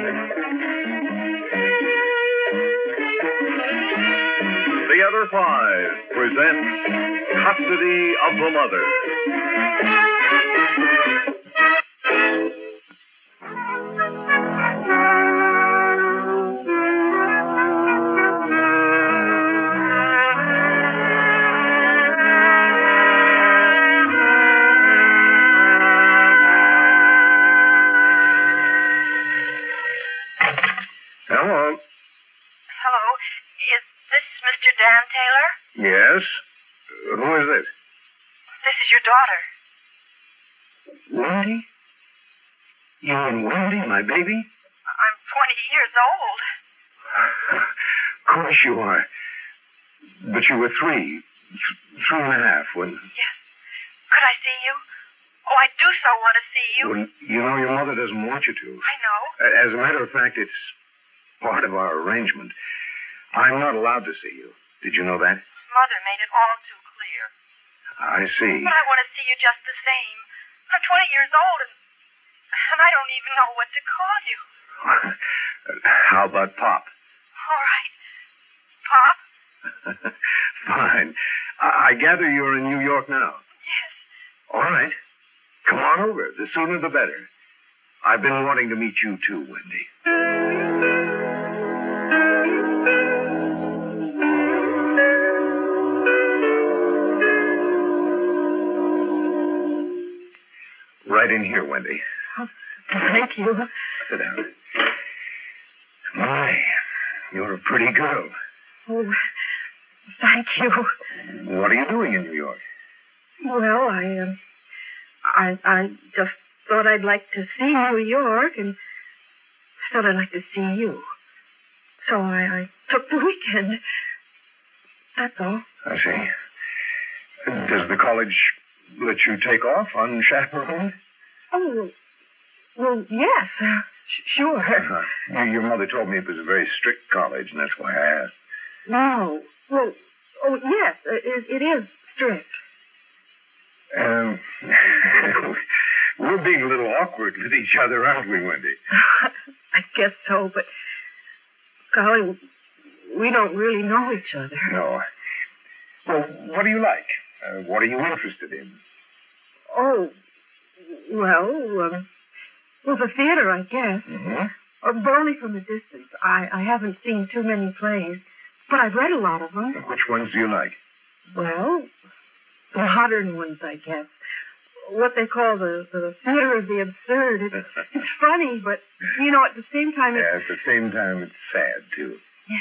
The Other Five presents Custody of the Mother. Hello. Hello. Is this Mr. Dan Taylor? Yes? Who is this? This is your daughter. Wendy? You and Wendy, my baby? I'm 20 years old. Of course you are. But you were 3 and a half when... Yes. Could I see you? Oh, I do so want to see you. Well, you know, your mother doesn't want you to. I know. As a matter of fact, it's part of our arrangement. I'm not allowed to see you. Did you know that? Mother made it all too clear. I see. But I want to see you just the same. I'm 20 years old, and I don't even know what to call you. How about Pop? All right. Pop? Fine. I gather you're in New York now. Yes. All right. Come on over. The sooner the better. I've been wanting to meet you too, Wendy. Right in here, Wendy. Oh, thank you. Sit down. My, you're a pretty girl. Oh, thank you. What are you doing in New York? Well, I just thought I'd like to see New York, and thought I'd like to see you. So I took the weekend. That's all. I see. Does the college let you take off unchaperoned? Oh, well, yes, sure. Your mother told me it was a very strict college, and that's why I asked. No. Well, oh, yes, it is strict. We're being a little awkward with each other, aren't we, Wendy? I guess so, but, golly, we don't really know each other. No. Well, what do you like? What are you interested in? Oh, well, the theater, I guess. Mm-hmm. But only from a distance. I haven't seen too many plays, but I've read a lot of them. Which ones do you like? Well, the modern ones, I guess. What they call the theater of the absurd. It's funny, but, you know, at the same time... Yeah, at the same time, it's sad, too.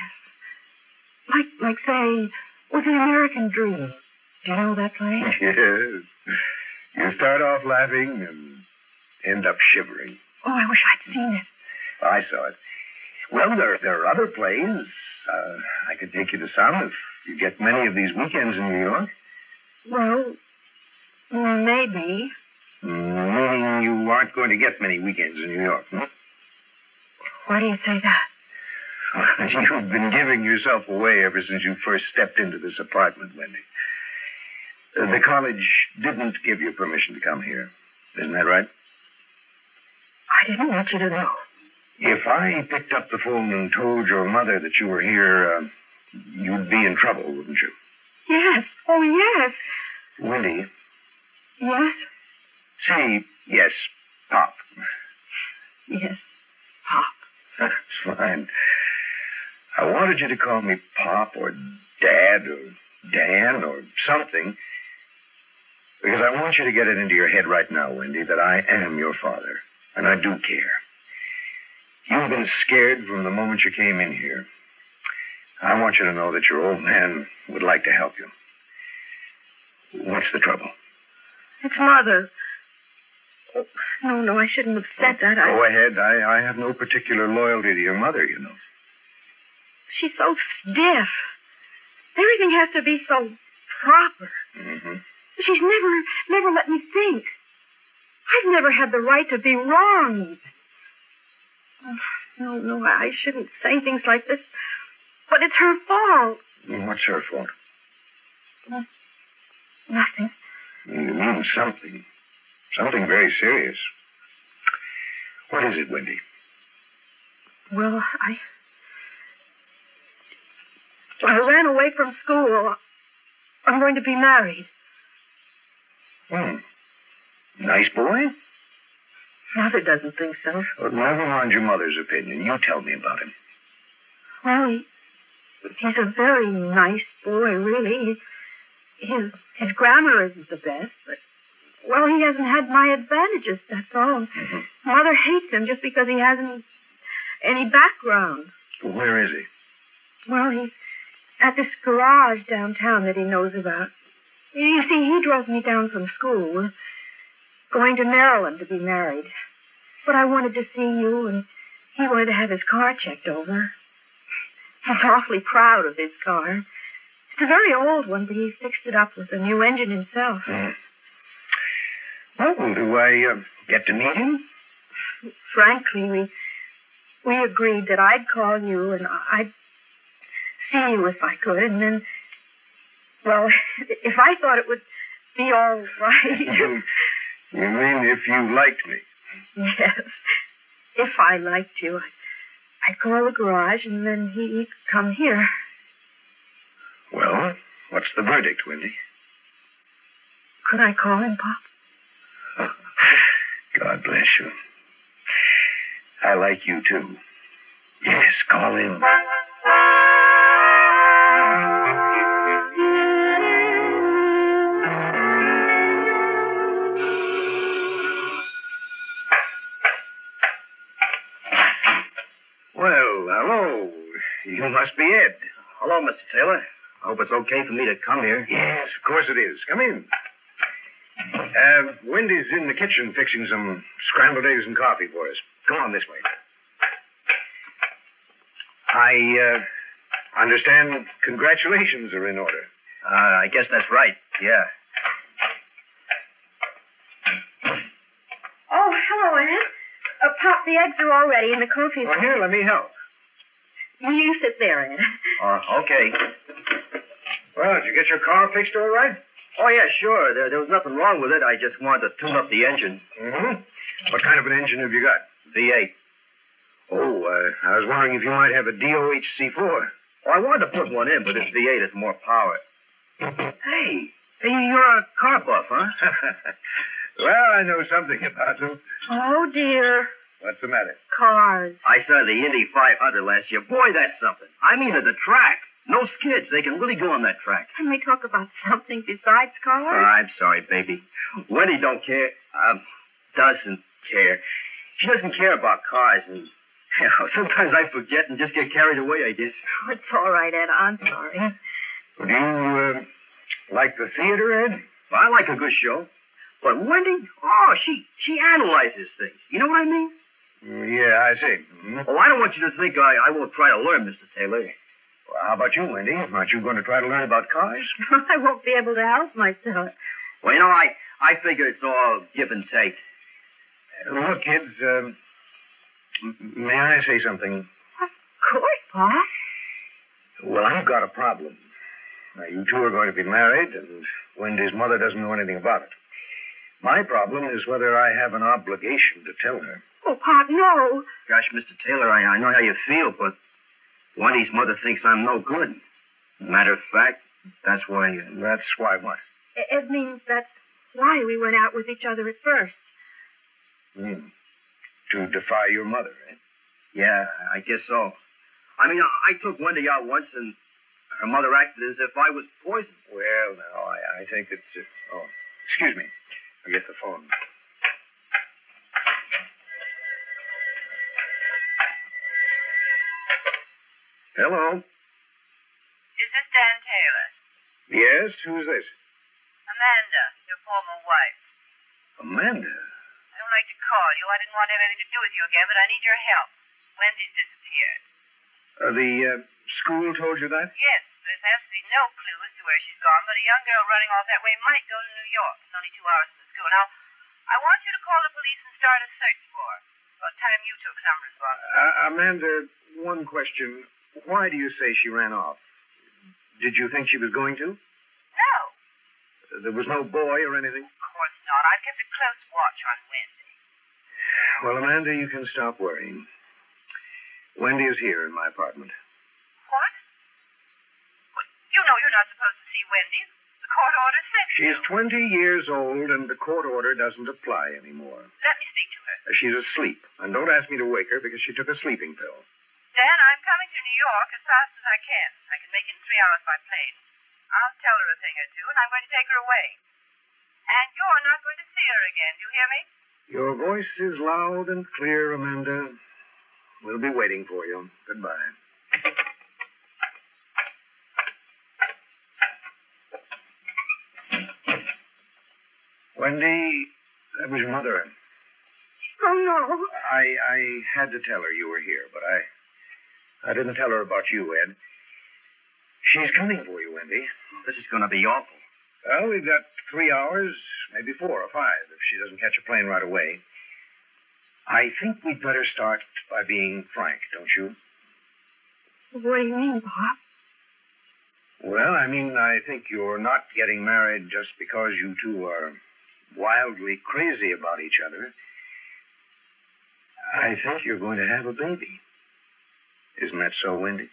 Yes. Like say, with an American Dream. Do you know that play? Yes. You start off laughing and end up shivering. Oh, I wish I'd seen it. I saw it. Well, there are other plays. I could take you to some if you get many of these weekends in New York. Well, maybe. Meaning you aren't going to get many weekends in New York, huh? Why do you say that? You've been giving yourself away ever since you first stepped into this apartment, Wendy. The college didn't give you permission to come here. Isn't that right? I didn't want you to know. If I picked up the phone and told your mother that you were here, you'd be in trouble, wouldn't you? Yes. Oh, yes. Wendy. Yes? Say yes, Pop. Yes, Pop. That's fine. I wanted you to call me Pop or Dad or Dan or something, because I want you to get it into your head right now, Wendy, that I am your father, and I do care. You've been scared from the moment you came in here. I want you to know that your old man would like to help you. What's the trouble? It's Mother. Oh, no, I shouldn't have said that. Go ahead. I have no particular loyalty to your mother, you know. She's so stiff. Everything has to be so proper. Mm-hmm. She's never let me think. I've never had the right to be wrong, even. Oh, no, I shouldn't say things like this. But it's her fault. What's her fault? Nothing. You mean something. Something very serious. What is it, Wendy? Well, I ran away from school. I'm going to be married. Nice boy? Mother doesn't think so. Well, never mind your mother's opinion. You tell me about him. Well, he's a very nice boy, really. His grammar isn't the best, but, well, he hasn't had my advantages, that's all. Mother hates him just because he hasn't any background. Where is he? Well, he's at this garage downtown that he knows about. You see, he drove me down from school. We're going to Maryland to be married. But I wanted to see you, and he wanted to have his car checked over. He's awfully proud of his car. It's a very old one, but he fixed it up with a new engine himself. Well, do I get to meet him? Frankly, we agreed that I'd call you and I'd see you if I could, and then, well, if I thought it would be all right. You mean if you liked me? Yes. If I liked you, I'd call the garage and then he'd come here. Well, what's the verdict, Wendy? Could I call him, Pop? God bless you. I like you, too. Yes, call him. Well, hello. You must be Ed. Hello, Mr. Taylor. I hope it's okay for me to come here. Yes, of course it is. Come in. Wendy's in the kitchen fixing some scrambled eggs and coffee for us. Come on this way. I understand congratulations are in order. I guess that's right, yeah. Oh, hello, Ed. Pop, the eggs are all ready and the coffee's... Well, here, let me help. You sit there, Ed. Okay. Well, did you get your car fixed all right? Oh, yeah, sure. There was nothing wrong with it. I just wanted to tune up the engine. Mm-hmm. What kind of an engine have you got? V8. Oh, I was wondering if you might have a DOHC4. Oh, I wanted to put one in, but this V8 has more power. Hey, you're a car buff, huh? Well, I know something about them. Oh, dear. What's the matter? Cars. I saw the Indy 500 last year. Boy, that's something. I mean, at the track. No skids. They can really go on that track. Can we talk about something besides cars? I'm sorry, baby. Wendy don't care. Doesn't care. She doesn't care about cars, and sometimes I forget and just get carried away, I guess. Oh, it's all right, Ed. I'm sorry. Do you like the theater, Ed? Well, I like a good show. But Wendy, she analyzes things. You know what I mean? Yeah, I see. Mm-hmm. Oh, I don't want you to think I won't try to learn, Mr. Taylor. Well, how about you, Wendy? Aren't you going to try to learn about cars? I won't be able to help myself. Well, I figure it's all give and take. Look, kids, may I say something? Of course, Pop. Well, I've got a problem. Now, you two are going to be married, and Wendy's mother doesn't know anything about it. My problem is whether I have an obligation to tell her. Oh, Pop, no. Gosh, Mr. Taylor, I know how you feel, but Wendy's mother thinks I'm no good. Matter of fact, that's why... That's why what? It means that's why we went out with each other at first. To defy your mother, eh? Yeah, I guess so. I mean, I took Wendy out once, and her mother acted as if I was poison. Well, now, I think it's... oh, excuse me. I'll get the phone. Hello? Is this Dan Taylor? Yes, who's this? Amanda, your former wife. Amanda? I don't like to call you. I didn't want to have anything to do with you again, but I need your help. Wendy's disappeared. The school told you that? Yes, there's absolutely no clue as to where she's gone, but a young girl running off that way might go to New York. It's only 2 hours from the school. Now, I want you to call the police and start a search for her. About time you took some responsibility. Amanda, one question. Why do you say she ran off? Did you think she was going to? No. There was no boy or anything? Of course not. I've kept a close watch on Wendy. Well, Amanda, you can stop worrying. Wendy is here in my apartment. What? Well, you know you're not supposed to see Wendy. The court order says She's so. 20 years old, and the court order doesn't apply anymore. Let me speak to her. She's asleep, and don't ask me to wake her because she took a sleeping pill. Dan, I'm coming to New York as fast as I can. I can make it in 3 hours by plane. I'll tell her a thing or two, and I'm going to take her away. And you're not going to see her again. Do you hear me? Your voice is loud and clear, Amanda. We'll be waiting for you. Goodbye. Wendy, that was your mother. Oh, no. I had to tell her you were here, but I didn't tell her about you, Ed. She's coming for you, Wendy. This is going to be awful. Well, we've got 3 hours, maybe 4 or 5, if she doesn't catch a plane right away. I think we'd better start by being frank, don't you? What do you mean, Pop? Well, I think you're not getting married just because you two are wildly crazy about each other. I think you're going to have a baby. Isn't that so, Wendy?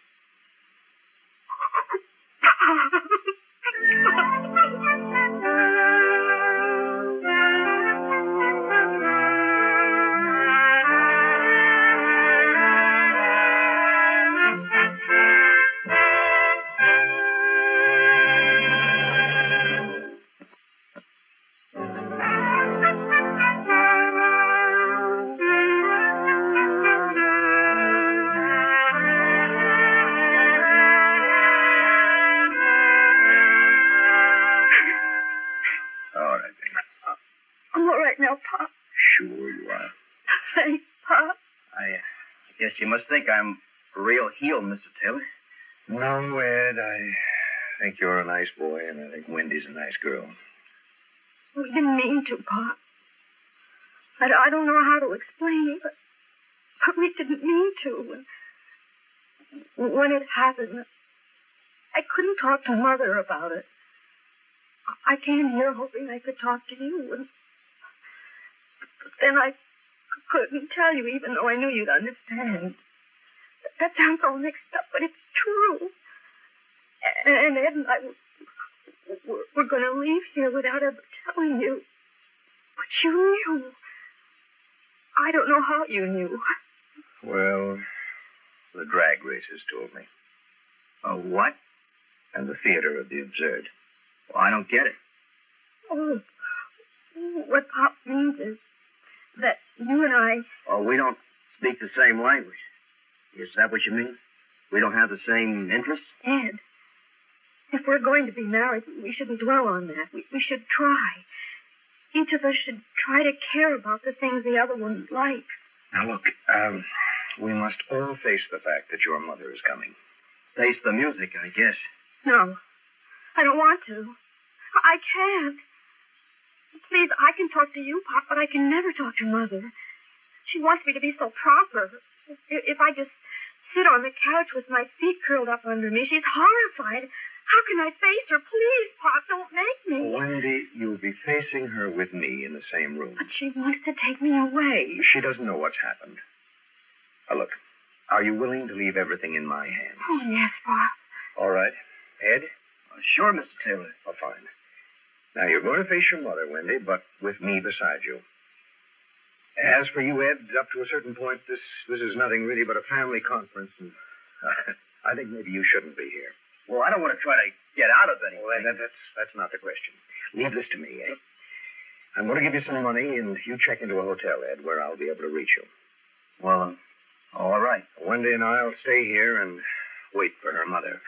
I'm all right now, Pop. Sure you are. Thanks, Pop. I guess you must think I'm a real heel, Mr. Taylor. No, Ed, I think you're a nice boy, and I think Wendy's a nice girl. We didn't mean to, Pop. I don't know how to explain it, but we didn't mean to. When it happened, I couldn't talk to Mother about it. I came here hoping I could talk to you, and then I couldn't tell you, even though I knew you'd understand. That sounds all mixed up, but it's true. And Ed and I were going to leave here without ever telling you. But you knew. I don't know how you knew. Well, the drag races told me. What? And the theater of the absurd. Well, I don't get it. Oh, what Pop means is that you and I... Oh, we don't speak the same language. Is that what you mean? We don't have the same interests? Ed, if we're going to be married, we shouldn't dwell on that. We should try. Each of us should try to care about the things the other one likes. Now, look, we must all face the fact that your mother is coming. Face the music, I guess. No, I don't want to. I can't. Please, I can talk to you, Pop, but I can never talk to Mother. She wants me to be so proper. If I just sit on the couch with my feet curled up under me, she's horrified. How can I face her? Please, Pop, don't make me. Wendy, you'll be facing her with me in the same room. But she wants to take me away. She doesn't know what's happened. Now, look, are you willing to leave everything in my hands? Oh, yes, Pop. All right. Ed? Sure, Mr. Taylor. Oh, fine. Now, you're going to face your mother, Wendy, but with me beside you. As for you, Ed, up to a certain point, this is nothing really but a family conference, and I think maybe you shouldn't be here. Well, I don't want to try to get out of anything. Well, that's not the question. Leave this to me, eh? I'm going to give you some money, and you check into a hotel, Ed, where I'll be able to reach you. Well, all right. Wendy and I'll stay here and wait for her mother.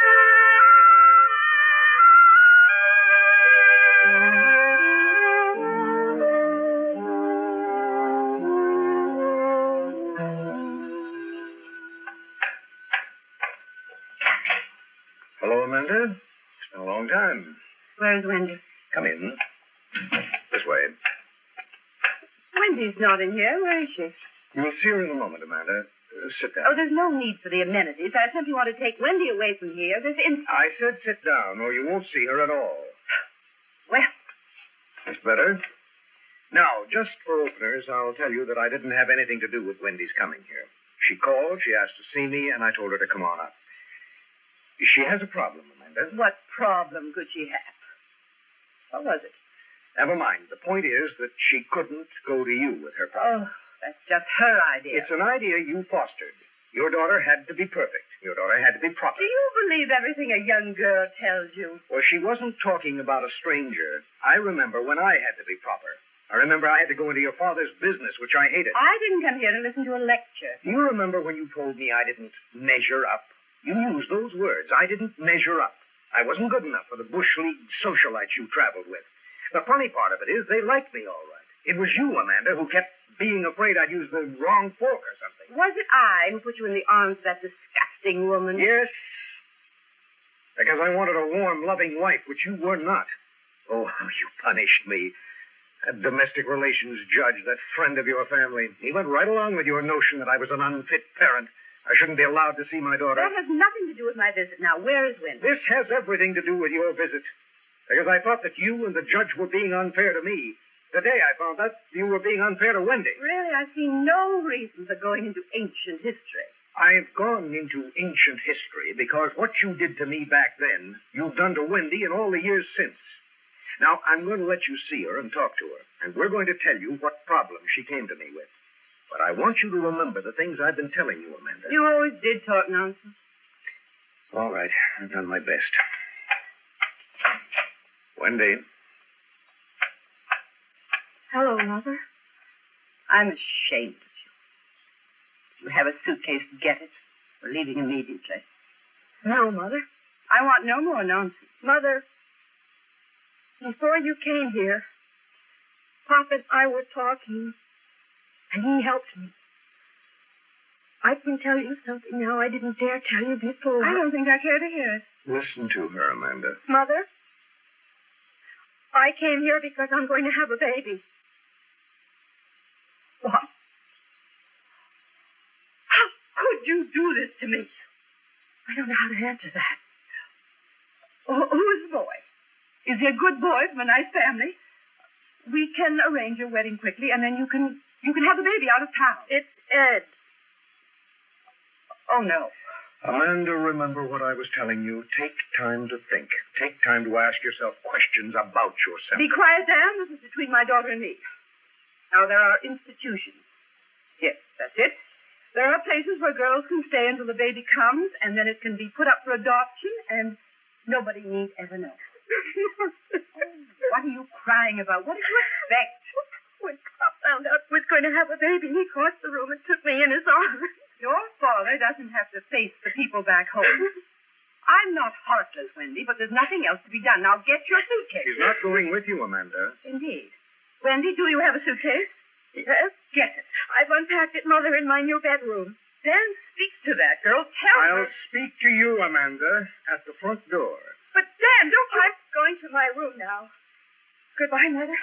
Hello, Amanda. It's been a long time. Where's Wendy? Come in. This way. Wendy's not in here. Where is she? You'll see her in a moment, Amanda. Sit down. Oh, there's no need for the amenities. I simply want to take Wendy away from here this instant. I said sit down, or you won't see her at all. Well, That's better. Now, just for openers, I'll tell you that I didn't have anything to do with Wendy's coming here. She called, she asked to see me, and I told her to come on up. She has a problem, Amanda. What problem could she have? What was it? Never mind. The point is that she couldn't go to you with her problem. Oh, that's just her idea. It's an idea you fostered. Your daughter had to be perfect. Your daughter had to be proper. Do you believe everything a young girl tells you? Well, she wasn't talking about a stranger. I remember when I had to be proper. I remember I had to go into your father's business, which I hated. I didn't come here to listen to a lecture. Do you remember when you told me I didn't measure up? You used those words. I didn't measure up. I wasn't good enough for the Bush League socialites you traveled with. The funny part of it is they liked me all right. It was you, Amanda, who kept being afraid I'd use the wrong fork or something. Was it I who put you in the arms of that disgusting woman? Yes. Because I wanted a warm, loving wife, which you were not. Oh, how you punished me. That domestic relations judge, that friend of your family, he went right along with your notion that I was an unfit parent. I shouldn't be allowed to see my daughter. That has nothing to do with my visit. Now, where is Wendy? This has everything to do with your visit. Because I thought that you and the judge were being unfair to me. The day I found that, you were being unfair to Wendy. Really, I see no reason for going into ancient history. I've gone into ancient history because what you did to me back then, you've done to Wendy in all the years since. Now, I'm going to let you see her and talk to her, and we're going to tell you what problem she came to me with. But I want you to remember the things I've been telling you, Amanda. You always did talk nonsense. All right, I've done my best. Wendy. Hello, Mother. I'm ashamed of you. You have a suitcase, get it. We're leaving immediately. No, Mother. I want no more nonsense. Mother, before you came here, Pop and I were talking, and he helped me. I can tell you something now I didn't dare tell you before. I don't think I care to hear it. Listen to her, Amanda. Mother, I came here because I'm going to have a baby. What? How could you do this to me? I don't know how to answer that. Who is the boy? Is he a good boy from a nice family? We can arrange your wedding quickly, and then you can have the baby out of town. It's Ed. Oh, no. Amanda, remember what I was telling you. Take time to think. Take time to ask yourself questions about yourself. Be quiet, Dan. This is between my daughter and me. Now, there are institutions. Yes, that's it. There are places where girls can stay until the baby comes, and then it can be put up for adoption, and nobody need ever know. What are you crying about? What did you expect? When Pop found out I was going to have a baby, he crossed the room and took me in his arms. Your father doesn't have to face the people back home. I'm not heartless, Wendy, but there's nothing else to be done. Now get your suitcase. She's not going with you, Amanda. Indeed. Wendy, do you have a suitcase? Yes. Get it. I've unpacked it, Mother, in my new bedroom. Dan, speak to that girl. Tell her. I'll speak to you, Amanda, at the front door. But Dan, don't you... I'm going to my room now. Goodbye, Mother.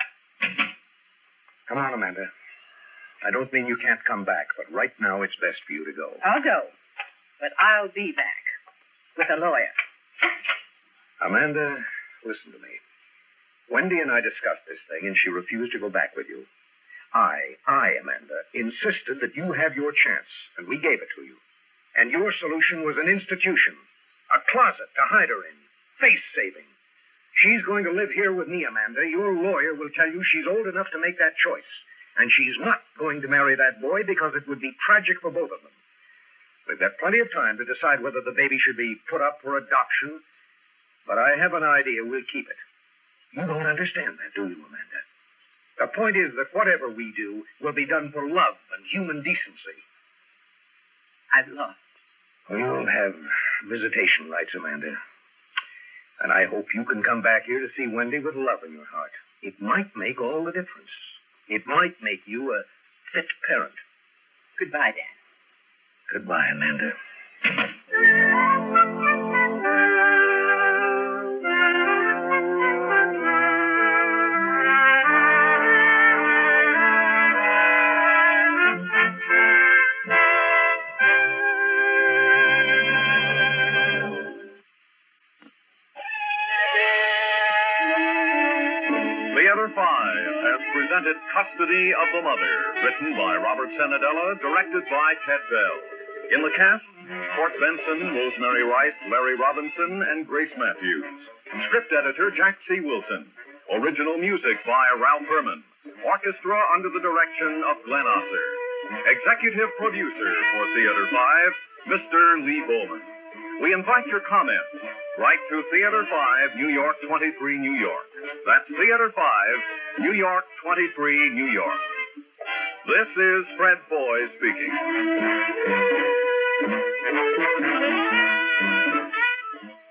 Come on, Amanda. I don't mean you can't come back, but right now it's best for you to go. I'll go. But I'll be back. With a lawyer. Amanda, listen to me. Wendy and I discussed this thing, and she refused to go back with you. I, Amanda, insisted that you have your chance, and we gave it to you. And your solution was an institution, a closet to hide her in, face-saving. She's going to live here with me, Amanda. Your lawyer will tell you she's old enough to make that choice. And she's not going to marry that boy because it would be tragic for both of them. We've got plenty of time to decide whether the baby should be put up for adoption, but I have an idea we'll keep it. You don't understand that, do you, Amanda? The point is that whatever we do will be done for love and human decency. I've lost. Well, you'll have visitation rights, Amanda. And I hope you can come back here to see Wendy with love in your heart. It might make all the difference. It might make you a fit parent. Goodbye, Dan. Goodbye, Amanda. Theater 5 has presented Custody of the Mother, written by Robert Senadella, directed by Ted Bell. In the cast, Court Benson, Rosemary Rice, Larry Robinson, and Grace Matthews. Script editor, Jack C. Wilson. Original music by Ralph Herman. Orchestra under the direction of Glenn Osser. Executive producer for Theater 5, Mr. Lee Bowman. We invite your comments. Write to Theater 5, New York 23, New York. That's Theater 5, New York 23, New York. This is Fred Foy speaking.